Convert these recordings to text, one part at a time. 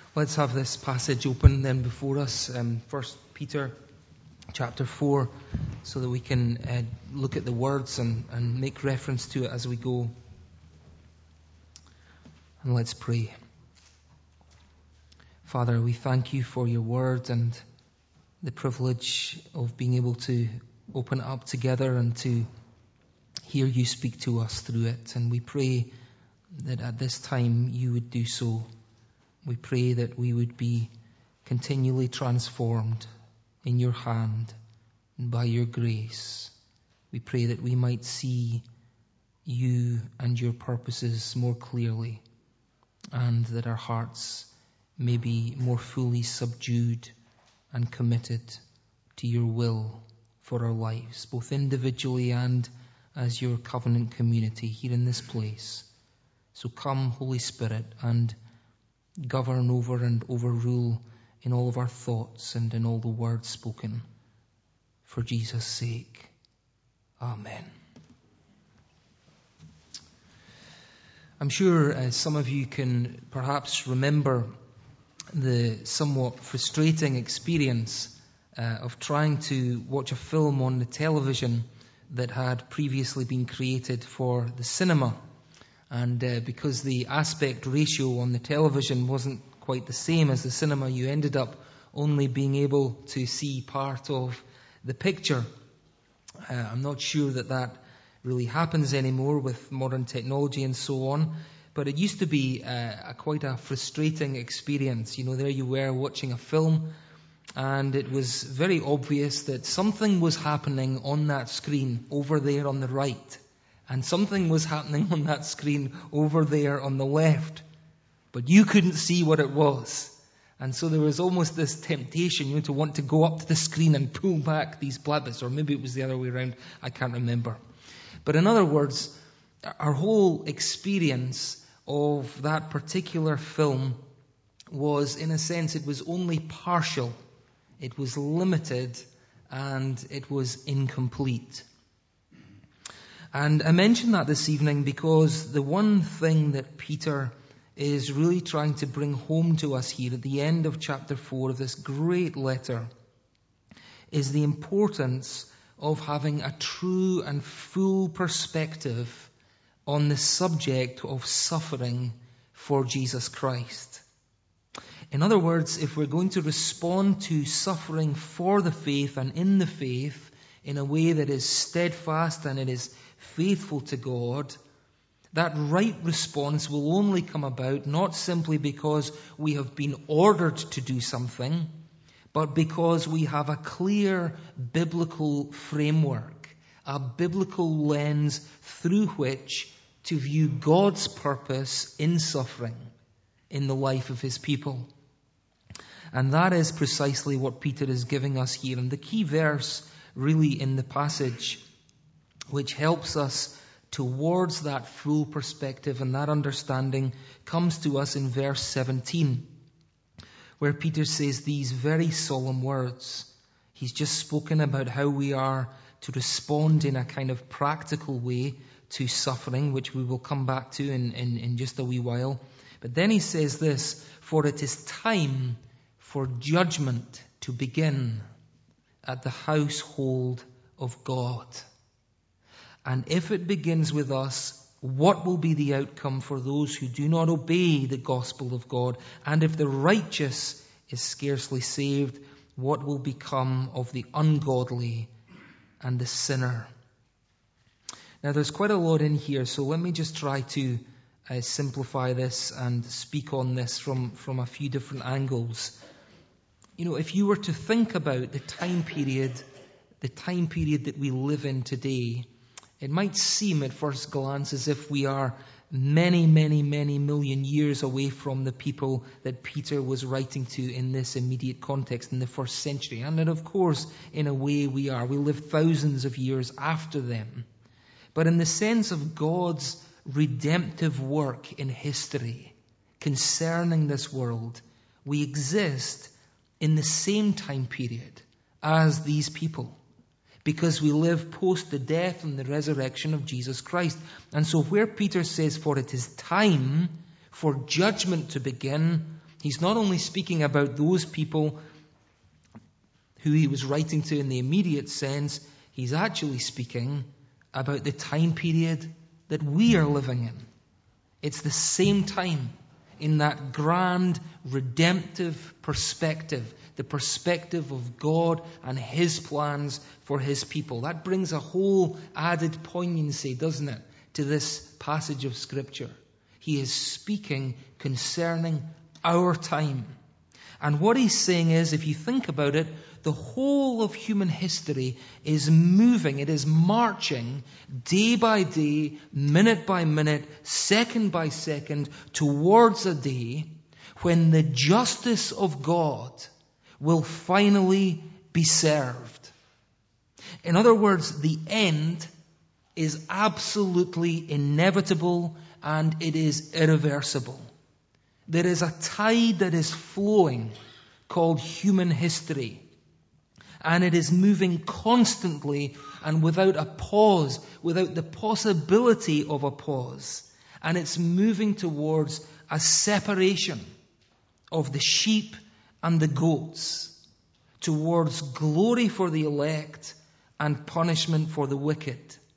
Let's have this passage open then before us, 1 Peter chapter 4, so that we can look at the words and make reference to it as we go. And let's pray. Father, we thank you for your word and the privilege of being able to open it up together and to hear you speak to us through it. And we pray that at this time you would do so. We pray that we would be continually transformed in your hand and by your grace. We pray that we might see you and your purposes more clearly, and that our hearts may be more fully subdued and committed to your will for our lives, both individually and as your covenant community here in this place. So come, Holy Spirit, and govern over and overrule in all of our thoughts and in all the words spoken. For Jesus' sake. Amen. I'm sure some of you can perhaps remember the somewhat frustrating experience of trying to watch a film on the television that had previously been created for the cinema. And because the aspect ratio on the television wasn't quite the same as the cinema, you ended up only being able to see part of the picture. I'm not sure that really happens anymore with modern technology and so on, but it used to be quite a frustrating experience. You know, there you were watching a film, and it was very obvious that something was happening on that screen over there on the right. And something was happening on that screen over there on the left. But you couldn't see what it was. And so there was almost this temptation, to want to go up to the screen and pull back these black bits. Or maybe it was the other way around. I can't remember. But in other words, our whole experience of that particular film was, in a sense, it was only partial. It was limited and it was incomplete. And I mention that this evening because the one thing that Peter is really trying to bring home to us here at the end of chapter 4 of this great letter is the importance of having a true and full perspective on the subject of suffering for Jesus Christ. In other words, if we're going to respond to suffering for the faith and in the faith in a way that is steadfast and it is faithful to God, that right response will only come about not simply because we have been ordered to do something, but because we have a clear biblical framework, a biblical lens through which to view God's purpose in suffering in the life of his people. And that is precisely what Peter is giving us here. And the key verse really in the passage which helps us towards that full perspective and that understanding comes to us in verse 17, where Peter says these very solemn words. He's just spoken about how we are to respond in a kind of practical way to suffering, which we will come back to in just a wee while. But then he says this, for it is time for judgment to begin at the household of God. And if it begins with us, what will be the outcome for those who do not obey the gospel of God? And if the righteous is scarcely saved, what will become of the ungodly and the sinner? Now there's quite a lot in here, so let me just try to simplify this and speak on this from a few different angles. If you were to think about the time period that we live in today, it might seem at first glance as if we are many, many, many million years away from the people that Peter was writing to in this immediate context in the first century. And of course, in a way we are. We live thousands of years after them. But in the sense of God's redemptive work in history concerning this world, we exist in the same time period as these people, because we live post the death and the resurrection of Jesus Christ. And so where Peter says, for it is time for judgment to begin he's not only speaking about those people who he was writing to in the immediate sense, he's actually speaking about the time period that we are living in. It's the same time in that grand redemptive perspective, the perspective of God and his plans for his people. That brings a whole added poignancy, doesn't it, to this passage of Scripture. He is speaking concerning our time. And what he's saying is, if you think about it, the whole of human history is moving, it is marching day by day, minute by minute, second by second, towards a day when the justice of God will finally be served. In other words, the end is absolutely inevitable and it is irreversible. There is a tide that is flowing called human history. And it is moving constantly and without a pause, without the possibility of a pause. And it's moving towards a separation of the sheep and the goats, towards glory for the elect and punishment for the wicked.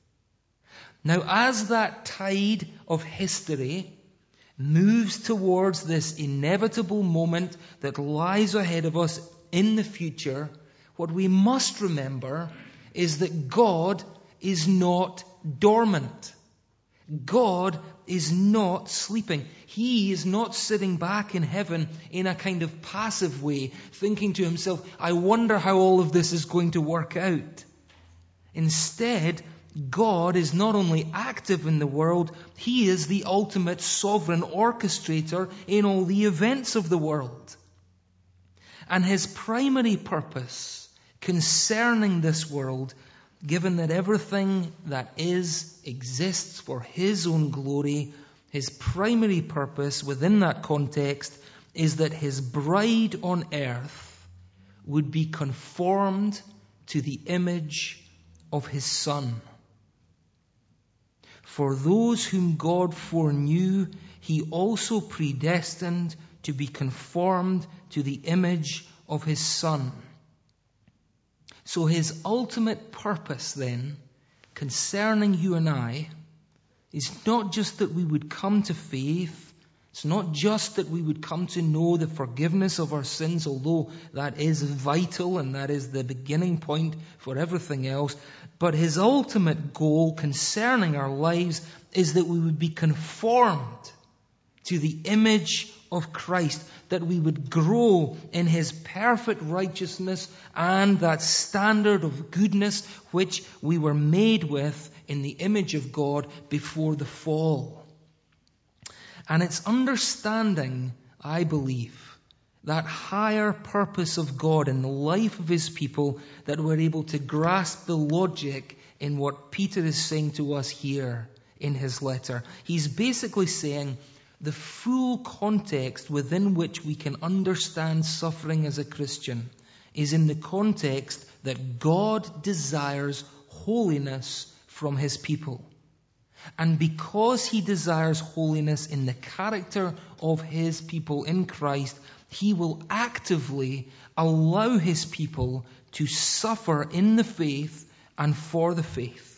Now, as that tide of history moves towards this inevitable moment that lies ahead of us in the future, what we must remember is that God is not dormant. God is not sleeping. He is not sitting back in heaven in a kind of passive way, thinking to himself, I wonder how all of this is going to work out. Instead, God is not only active in the world, he is the ultimate sovereign orchestrator in all the events of the world. And his primary purpose concerning this world, given that everything that is exists for his own glory, his primary purpose within that context is that his bride on earth would be conformed to the image of his Son. For those whom God foreknew, he also predestined to be conformed to the image of his Son. So his ultimate purpose then, concerning you and I, is not just that we would come to faith. It's not just that we would come to know the forgiveness of our sins, although that is vital and that is the beginning point for everything else. But his ultimate goal concerning our lives is that we would be conformed to the image of Christ, that we would grow in his perfect righteousness and that standard of goodness which we were made with in the image of God before the fall. And it's understanding, I believe, that higher purpose of God in the life of his people that we're able to grasp the logic in what Peter is saying to us here in his letter. He's basically saying the full context within which we can understand suffering as a Christian is in the context that God desires holiness from his people. And because he desires holiness in the character of his people in Christ, he will actively allow his people to suffer in the faith and for the faith.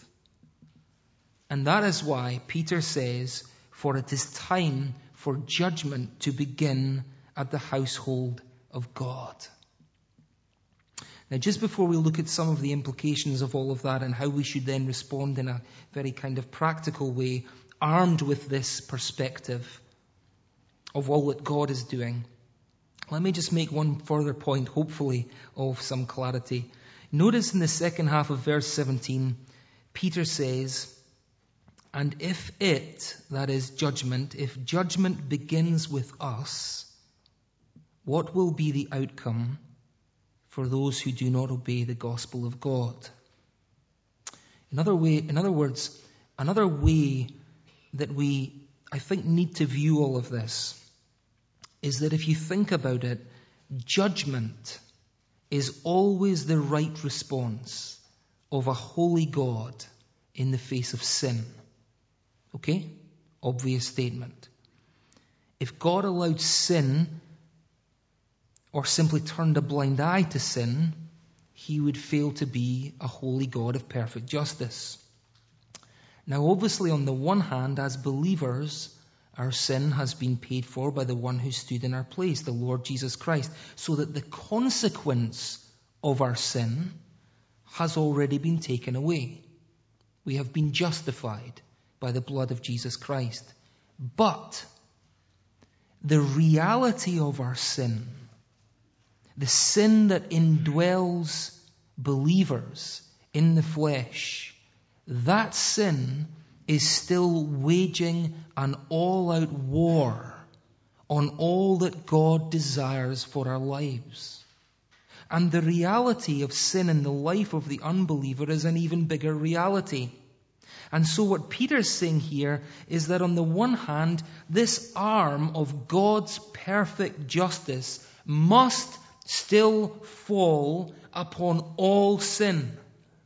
And that is why Peter says, for it is time for judgment to begin at the household of God. Now, just before we look at some of the implications of all of that and how we should then respond in a very kind of practical way, armed with this perspective of all that God is doing, let me just make one further point, hopefully of some clarity. Notice in the second half of verse 17, Peter says, and if it, that is judgment, if judgment begins with us, what will be the outcome for those who do not obey the gospel of God? In other words, another way that we, I think, need to view all of this is that if you think about it, judgment is always the right response of a holy God in the face of sin. Okay? Obvious statement. If God allowed sin or simply turned a blind eye to sin, he would fail to be a holy God of perfect justice. Now, obviously, on the one hand, as believers, our sin has been paid for by the one who stood in our place, the Lord Jesus Christ, so that the consequence of our sin has already been taken away. We have been justified by the blood of Jesus Christ. But the reality of our sin, the sin that indwells believers in the flesh, that sin is still waging an all-out war on all that God desires for our lives. And the reality of sin in the life of the unbeliever is an even bigger reality. And so what Peter's saying here is that on the one hand, this arm of God's perfect justice must still fall upon all sin.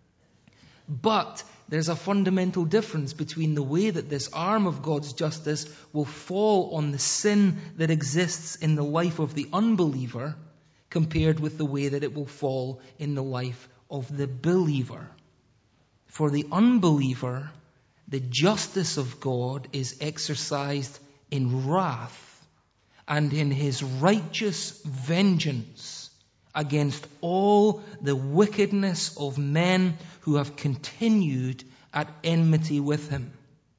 But there's a fundamental difference between the way that this arm of God's justice will fall on the sin that exists in the life of the unbeliever compared with the way that it will fall in the life of the believer. For the unbeliever, the justice of God is exercised in wrath and in his righteous vengeance against all the wickedness of men who have continued at enmity with him.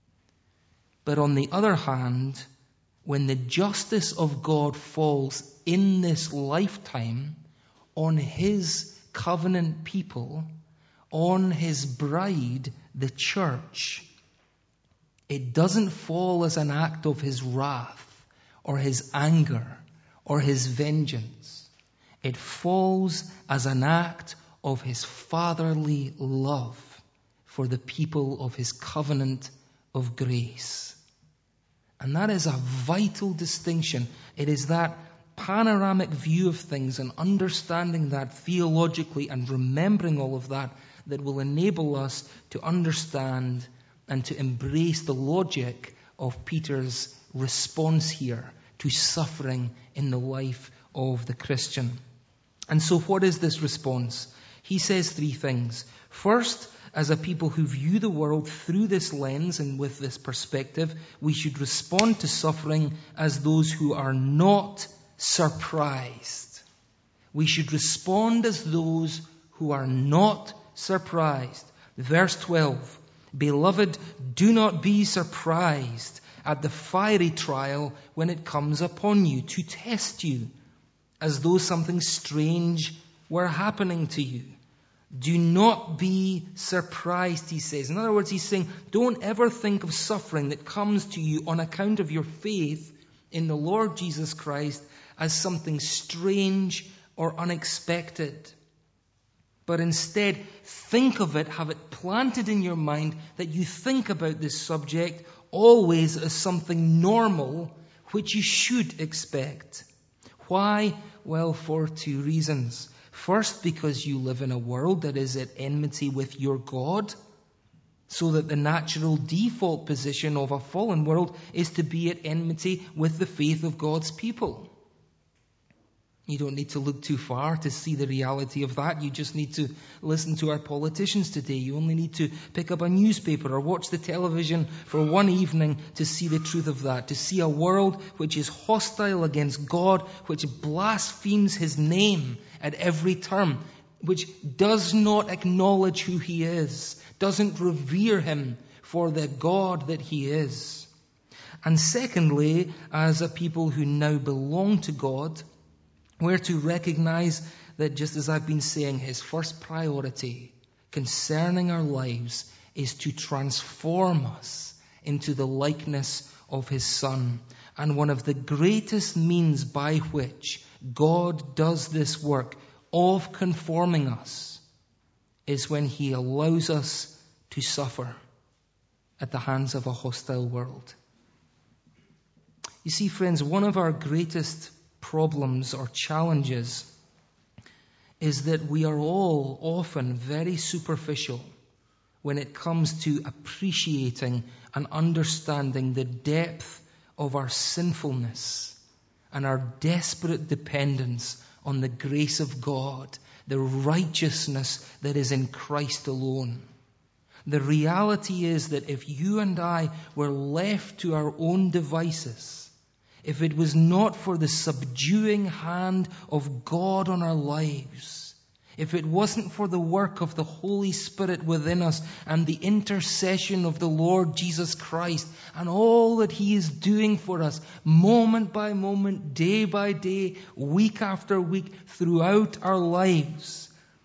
But on the other hand, when the justice of God falls in this lifetime on his covenant people, on his bride, the church, it doesn't fall as an act of his wrath or his anger or his vengeance. It falls as an act of his fatherly love for the people of his covenant of grace. And that is a vital distinction. It is that panoramic view of things and understanding that theologically and remembering all of that that will enable us to understand and to embrace the logic of Peter's response here to suffering in the life of the Christian. And so what is this response? He says three things. First, as a people who view the world through this lens and with this perspective, we should respond to suffering as those who are not surprised. We should respond as those who are not surprised. Verse 12, Beloved, do not be surprised at the fiery trial when it comes upon you to test you, as though something strange were happening to you. Do not be surprised, he says. In other words, he's saying, don't ever think of suffering that comes to you on account of your faith in the Lord Jesus Christ as something strange or unexpected. But instead, think of it, have it planted in your mind that you think about this subject always as something normal, which you should expect. Why? Well, for two reasons. First, because you live in a world that is at enmity with your God, so that the natural default position of a fallen world is to be at enmity with the faith of God's people. You don't need to look too far to see the reality of that. You just need to listen to our politicians today. You only need to pick up a newspaper or watch the television for one evening to see the truth of that, to see a world which is hostile against God, which blasphemes his name at every turn, which does not acknowledge who he is, doesn't revere him for the God that he is. And secondly, as a people who now belong to God, we're to recognize that, just as I've been saying, his first priority concerning our lives is to transform us into the likeness of his Son. And one of the greatest means by which God does this work of conforming us is when he allows us to suffer at the hands of a hostile world. You see, friends, one of our greatest problems or challenges is that we are all often very superficial when it comes to appreciating and understanding the depth of our sinfulness and our desperate dependence on the grace of God, the righteousness that is in Christ alone. The reality is that if you and I were left to our own devices, if it was not for the subduing hand of God on our lives, if it wasn't for the work of the Holy Spirit within us and the intercession of the Lord Jesus Christ and all that He is doing for us moment by moment, day by day, week after week, throughout our lives,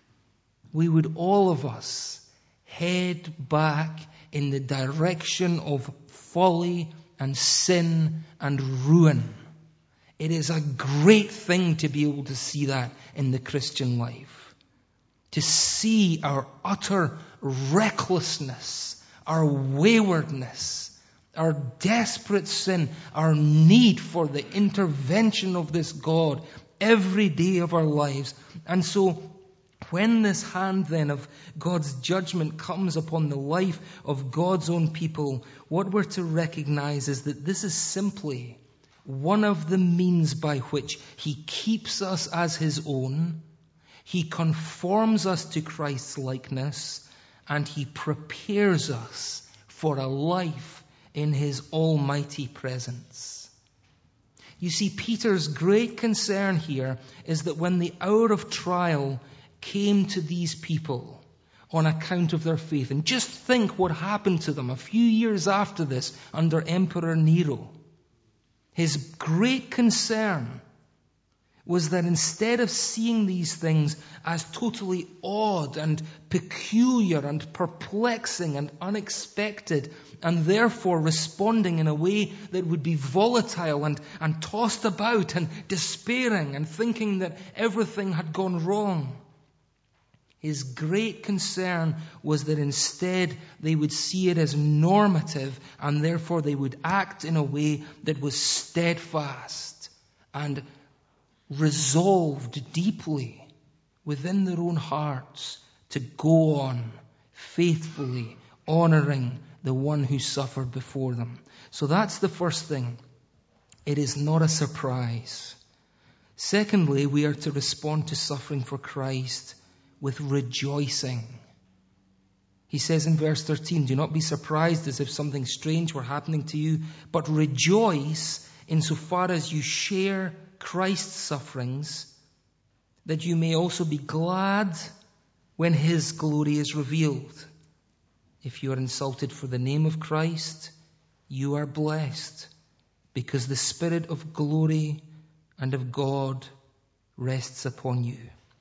we would all of us head back in the direction of folly and sin and ruin. It is a great thing to be able to see that in the Christian life. To see our utter recklessness, our waywardness, our desperate sin, our need for the intervention of this God every day of our lives. And so, when this hand then of God's judgment comes upon the life of God's own people, what we're to recognize is that this is simply one of the means by which He keeps us as His own. He conforms us to Christ's likeness, and He prepares us for a life in His almighty presence. You see, Peter's great concern here is that when the hour of trial came to these people on account of their faith, and just think what happened to them a few years after this under Emperor Nero. His great concern was that instead of seeing these things as totally odd and peculiar and perplexing and unexpected, and therefore responding in a way that would be volatile and tossed about and despairing and thinking that everything had gone wrong, his great concern was that instead they would see it as normative, and therefore they would act in a way that was steadfast and resolved deeply within their own hearts to go on faithfully honoring the one who suffered before them. So that's the first thing. It is not a surprise. Secondly, we are to respond to suffering for Christ with rejoicing. He says in verse 13, do not be surprised as if something strange were happening to you, but rejoice insofar as you share Christ's sufferings, that you may also be glad when His glory is revealed. If you are insulted for the name of Christ, you are blessed, because the Spirit of glory and of God rests upon you.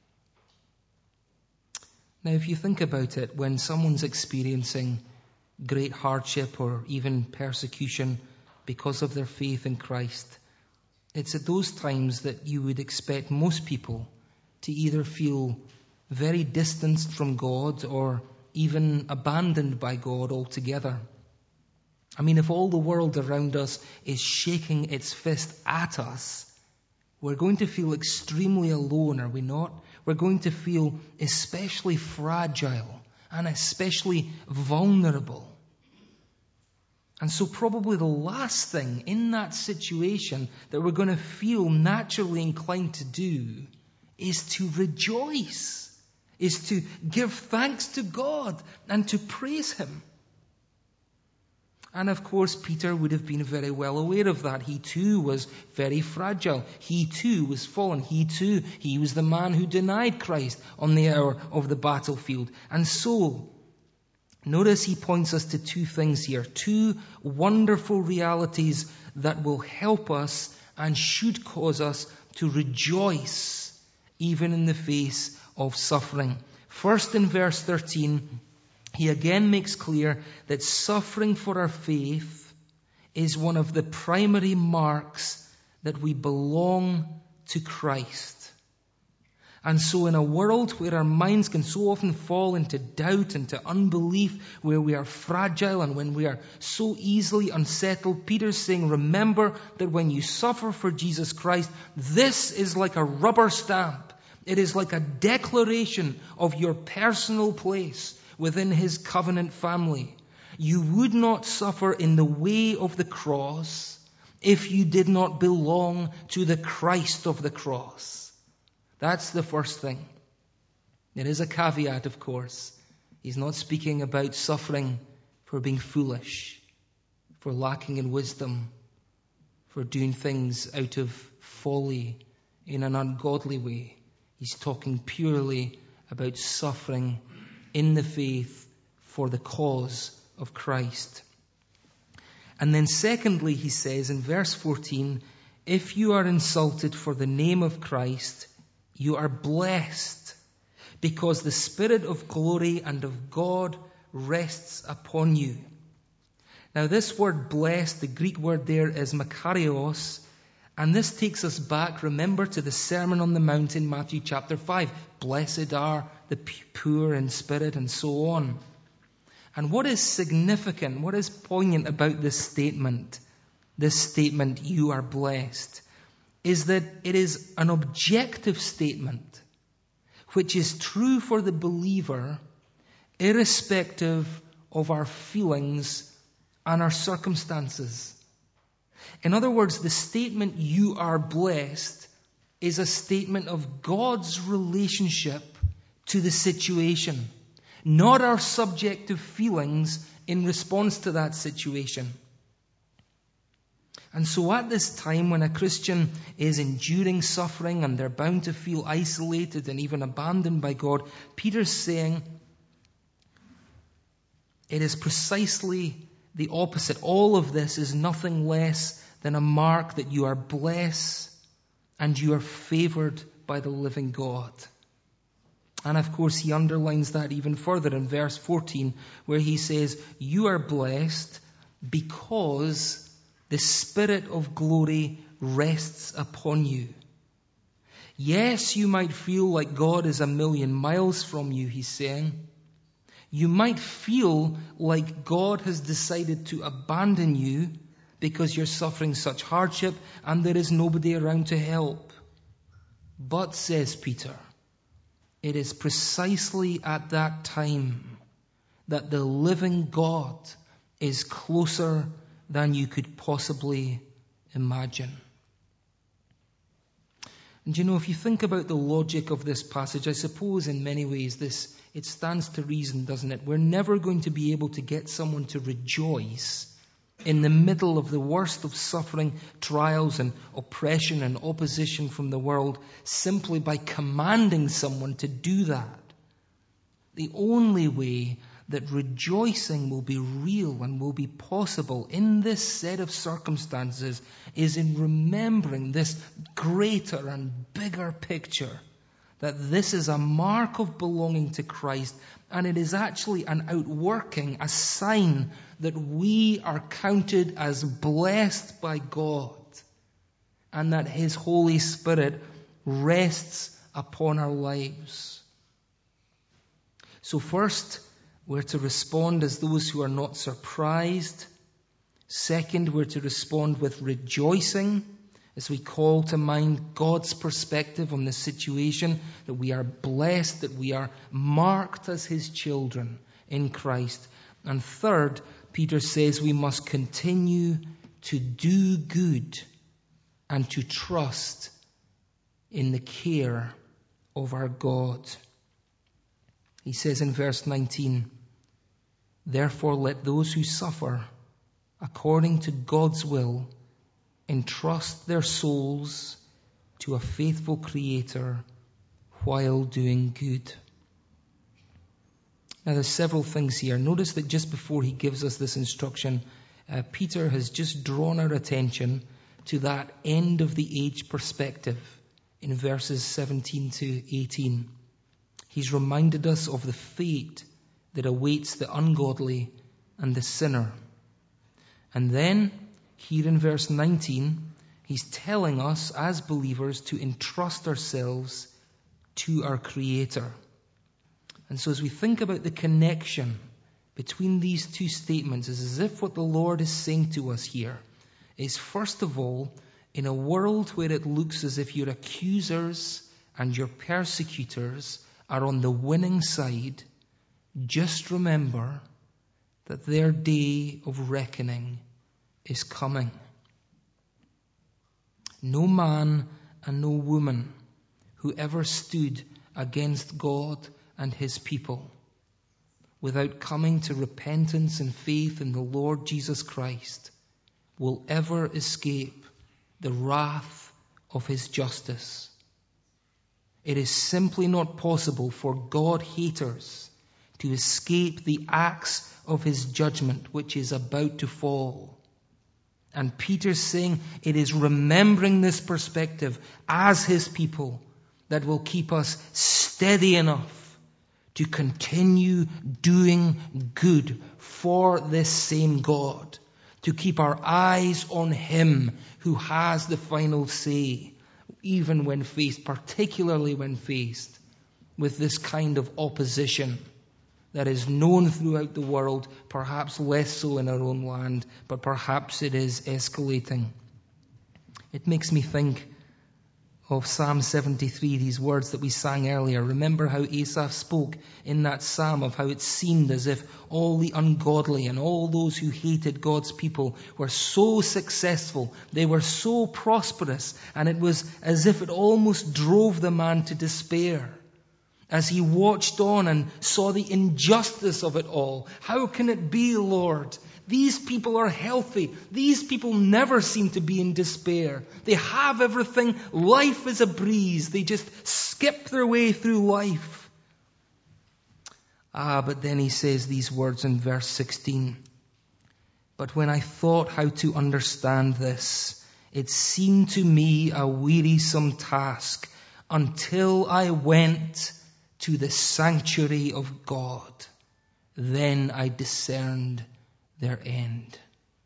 Now, if you think about it, when someone's experiencing great hardship or even persecution because of their faith in Christ, it's at those times that you would expect most people to either feel very distanced from God or even abandoned by God altogether. I mean, if all the world around us is shaking its fist at us, we're going to feel extremely alone, are we not? We're going to feel especially fragile and especially vulnerable. And so probably the last thing in that situation that we're going to feel naturally inclined to do is to rejoice, is to give thanks to God and to praise Him. And of course, Peter would have been very well aware of that. He too was very fragile. He too was fallen. He was the man who denied Christ on the hour of the battlefield. And so, notice he points us to two things here. Two wonderful realities that will help us and should cause us to rejoice even in the face of suffering. First, in verse 13, he again makes clear that suffering for our faith is one of the primary marks that we belong to Christ. And so in a world where our minds can so often fall into doubt and to unbelief, where we are fragile and when we are so easily unsettled, Peter's saying, remember that when you suffer for Jesus Christ, this is like a rubber stamp. It is like a declaration of your personal place within His covenant family. You would not suffer in the way of the cross if you did not belong to the Christ of the cross. That's the first thing. There is a caveat, of course. He's not speaking about suffering for being foolish, for lacking in wisdom, for doing things out of folly in an ungodly way. He's talking purely about suffering in the faith for the cause of Christ. And then secondly, he says in verse 14, if you are insulted for the name of Christ, you are blessed, because the Spirit of glory and of God rests upon you. Now this word blessed, the Greek word there is makarios, and this takes us back, remember, to the Sermon on the Mount in Matthew chapter 5. Blessed are the poor in spirit, and so on. And what is significant, what is poignant about this statement, you are blessed, is that it is an objective statement, which is true for the believer, irrespective of our feelings and our circumstances. In other words, the statement, you are blessed, is a statement of God's relationship to the situation, not our subjective feelings in response to that situation. And so at this time when a Christian is enduring suffering and they're bound to feel isolated and even abandoned by God, Peter's saying it is precisely the opposite. All of this is nothing less than a mark that you are blessed and you are favored by the living God. And of course, he underlines that even further in verse 14, where he says, you are blessed because the Spirit of glory rests upon you. Yes, you might feel like God is a million miles from you, he's saying. You might feel like God has decided to abandon you because you're suffering such hardship and there is nobody around to help. But, says Peter, it is precisely at that time that the living God is closer than you could possibly imagine. And if you think about the logic of this passage, I suppose in many ways it stands to reason, doesn't it? We're never going to be able to get someone to rejoice in the middle of the worst of suffering, trials and oppression and opposition from the world simply by commanding someone to do that. The only way that rejoicing will be real and will be possible in this set of circumstances is in remembering this greater and bigger picture, that this is a mark of belonging to Christ, and it is actually an outworking, a sign that we are counted as blessed by God and that His Holy Spirit rests upon our lives. So first, we're to respond as those who are not surprised. Second, we're to respond with rejoicing as we call to mind God's perspective on the situation, that we are blessed, that we are marked as His children in Christ. And third, Peter says we must continue to do good and to trust in the care of our God. He says in verse 19, therefore let those who suffer according to God's will entrust their souls to a faithful Creator while doing good. Now there's several things here. Notice that just before he gives us this instruction, Peter has just drawn our attention to that end of the age perspective in verses 17 to 18. He's reminded us of the fate that awaits the ungodly and the sinner. And then, here in verse 19, he's telling us as believers to entrust ourselves to our Creator. And so as we think about the connection between these two statements, it's as if what the Lord is saying to us here is, first of all, in a world where it looks as if your accusers and your persecutors are on the winning side, just remember that their day of reckoning is coming. No man and no woman who ever stood against God and his people without coming to repentance and faith in the Lord Jesus Christ will ever escape the wrath of his justice. It is simply not possible for God-haters to escape the axe of his judgment which is about to fall. And Peter's saying it is remembering this perspective as his people that will keep us steady enough to continue doing good for this same God, to keep our eyes on him who has the final say, even when faced, particularly when faced with this kind of opposition that is known throughout the world, perhaps less so in our own land, but perhaps it is escalating. It makes me think of Psalm 73, these words that we sang earlier. Remember how Asaph spoke in that psalm of how it seemed as if all the ungodly and all those who hated God's people were so successful, they were so prosperous, and it was as if it almost drove the man to despair. As he watched on and saw the injustice of it all. How can it be, Lord? These people are healthy. These people never seem to be in despair. They have everything. Life is a breeze. They just skip their way through life. But then he says these words in verse 16. But when I thought how to understand this, it seemed to me a wearisome task until I went to the sanctuary of God. Then I discerned their end.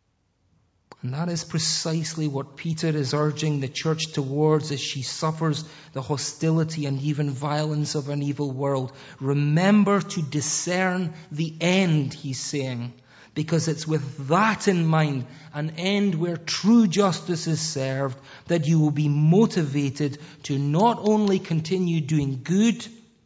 And that is precisely what Peter is urging the church towards as she suffers the hostility and even violence of an evil world. Remember to discern the end, he's saying, because it's with that in mind, an end where true justice is served, that you will be motivated to not only continue doing good,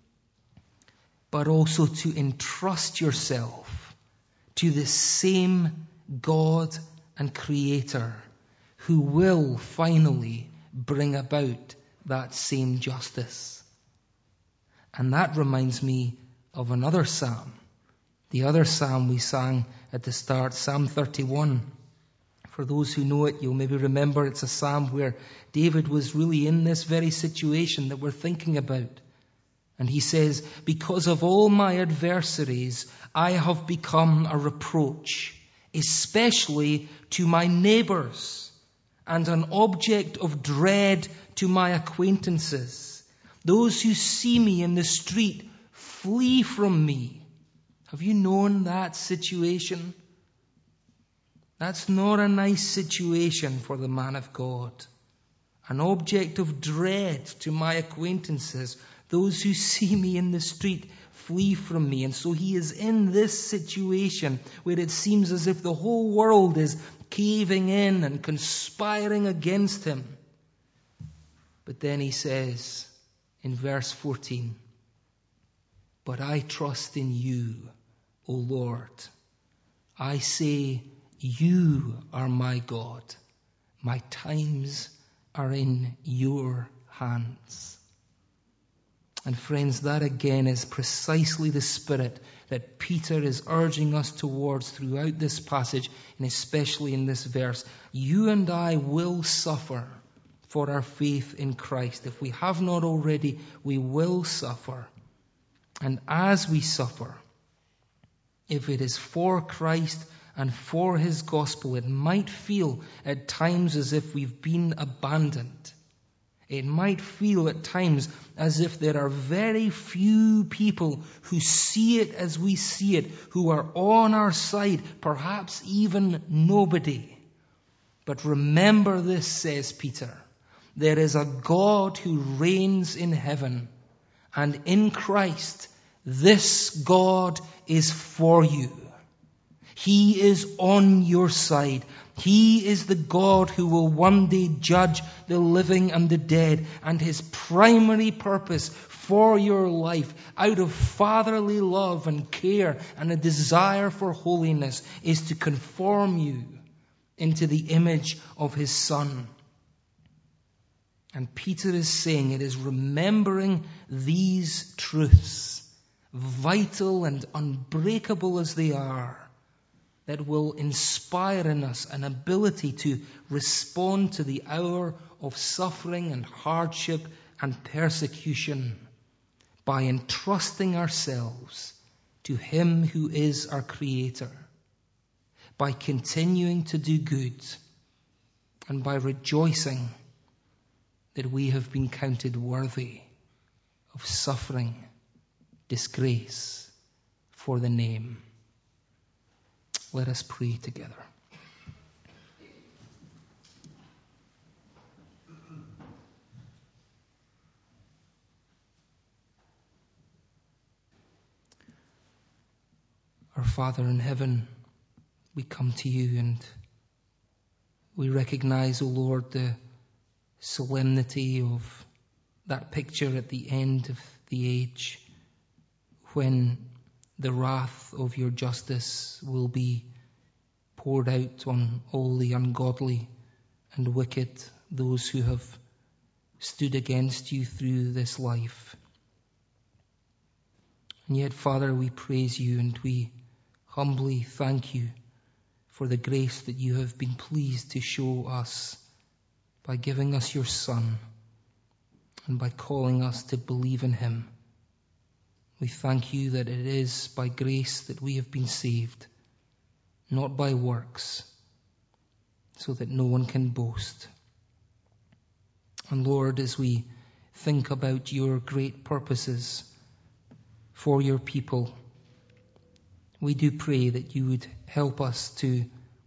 but also to entrust yourself to the same God and Creator who will finally bring about that same justice. And that reminds me of another psalm. The other psalm we sang at the start, Psalm 31. For those who know it, you'll maybe remember it's a psalm where David was really in this very situation that we're thinking about. And he says, because of all my adversaries, I have become a reproach, especially to my neighbors, and an object of dread to my acquaintances. Those who see me in the street flee from me. Have you known that situation? That's not a nice situation for the man of God. An object of dread to my acquaintances. Those who see me in the street flee from me. And so he is in this situation where it seems as if the whole world is caving in and conspiring against him. But then he says in verse 14, but I trust in you, O Lord. I say, you are my God. My times are in your hands. And friends, that again is precisely the spirit that Peter is urging us towards throughout this passage, and especially in this verse. You and I will suffer for our faith in Christ. If we have not already, we will suffer. And as we suffer, if it is for Christ and for his gospel, it might feel at times as if we've been abandoned. It might feel at times as if there are very few people who see it as we see it, who are on our side, perhaps even nobody. But remember this, says Peter, there is a God who reigns in heaven, and in Christ, this God is for you. He is on your side. He is the God who will one day judge the living and the dead. And his primary purpose for your life, out of fatherly love and care and a desire for holiness, is to conform you into the image of his Son. And Peter is saying it is remembering these truths, vital and unbreakable as they are, that will inspire in us an ability to respond to the hour of suffering and hardship and persecution by entrusting ourselves to Him who is our Creator, by continuing to do good, and by rejoicing that we have been counted worthy of suffering, disgrace for the name. Let us pray together. Our Father in heaven, we come to you and we recognize, O Lord, the solemnity of that picture at the end of the age when the wrath of your justice will be poured out on all the ungodly and wicked, those who have stood against you through this life. And yet, Father, we praise you and we humbly thank you for the grace that you have been pleased to show us by giving us your Son and by calling us to believe in him. We thank you that it is by grace that we have been saved, not by works, so that no one can boast. And Lord, as we think about your great purposes for your people, we do pray that you would help us to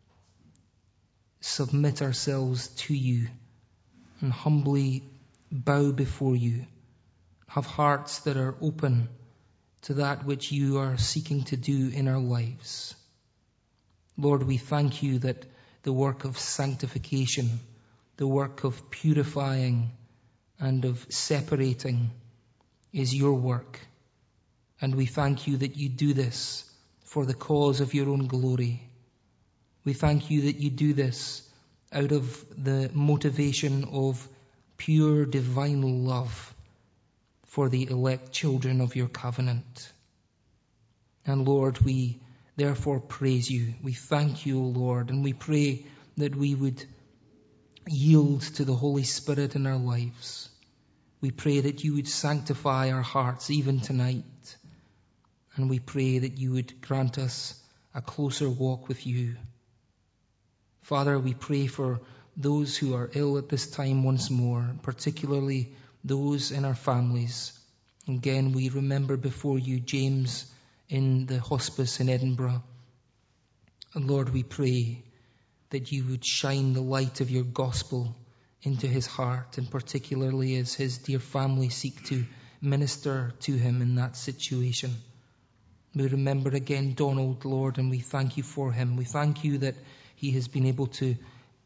submit ourselves to you and humbly bow before you, have hearts that are open to that which you are seeking to do in our lives. Lord, we thank you that the work of sanctification, the work of purifying and of separating is your work. And we thank you that you do this for the cause of your own glory. We thank you that you do this out of the motivation of pure divine love for the elect children of your covenant. And Lord, we therefore praise you. We thank you, O Lord, and we pray that we would yield to the Holy Spirit in our lives. We pray that you would sanctify our hearts even tonight. And we pray that you would grant us a closer walk with you. Father, we pray for those who are ill at this time once more, particularly those in our families. Again, we remember before you James in the hospice in Edinburgh. And Lord, we pray that you would shine the light of your gospel into his heart, and particularly as his dear family seek to minister to him in that situation. We remember again Donald, Lord, and we thank you for him. We thank you that he has been able to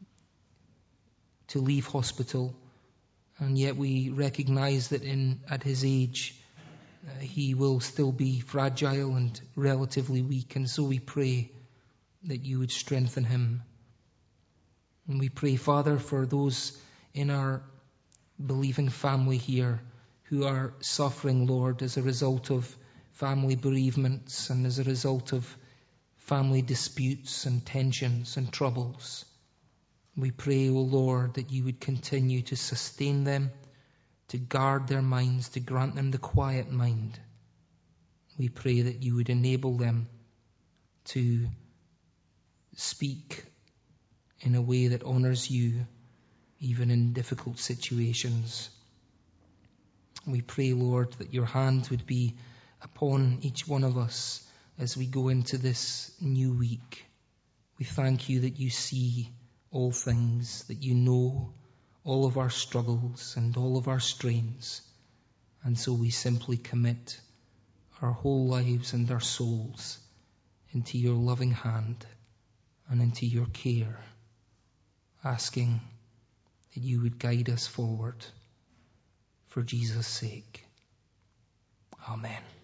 leave hospital, and yet we recognize that at his age he will still be fragile and relatively weak, and so we pray that you would strengthen him. And we pray, Father, for those in our believing family here who are suffering, Lord, as a result of family bereavements and as a result of family disputes and tensions and troubles. We pray, O Lord, that you would continue to sustain them, to guard their minds, to grant them the quiet mind. We pray that you would enable them to speak in a way that honors you, even in difficult situations. We pray, Lord, that your hand would be upon each one of us as we go into this new week. We thank you that you see all things, that you know all of our struggles and all of our strains. And so we simply commit our whole lives and our souls into your loving hand and into your care, asking that you would guide us forward for Jesus' sake. Amen.